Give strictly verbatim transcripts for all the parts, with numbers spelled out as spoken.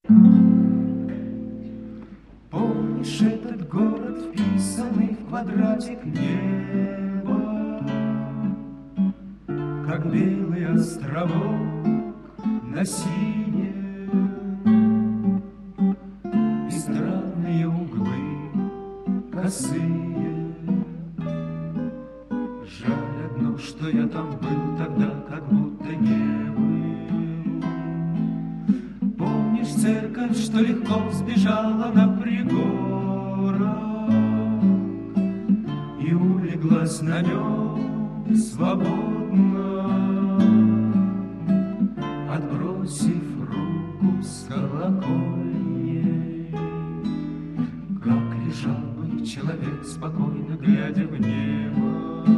Помнишь этот город, вписанный в квадратик неба, как белый островок на синем, и странные углы косые. Жаль одно, что я там был тогда, как будто не был. Помнишь церковь, что легко взбежала на пригорок и улеглась на нем свободно, отбросив руку с колокольней? Как лежал бы человек, спокойно глядя в небо.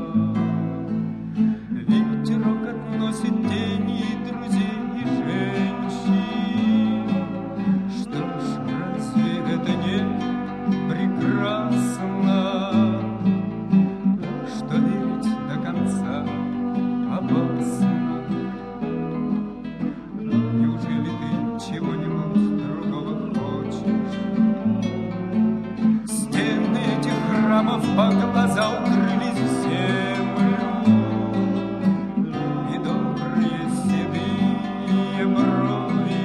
Ветерок относит тени друзей и женщин. Что ж, разве это не прекрасно, что верить до конца опасно? Неужели ты чего-нибудь другого хочешь? Стены этих храмов по глаза укрылись в землю, и добрые седые брови,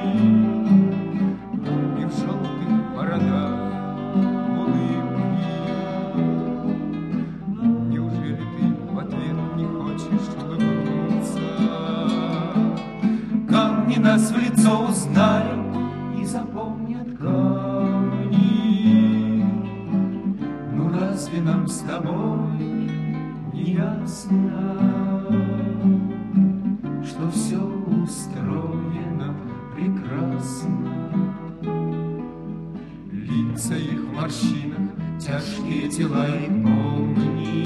и в желтых бородах улыбки. Неужели ты в ответ не хочешь улыбнуться? Камни нас в лицо узнают и запомнят камни. Ну разве нам с тобой не ясно, что все устроено прекрасно? Лица их в морщинах, тяжкие тела и помни.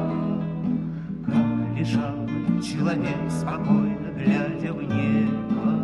Лежал бы человек, спокойно глядя в небо,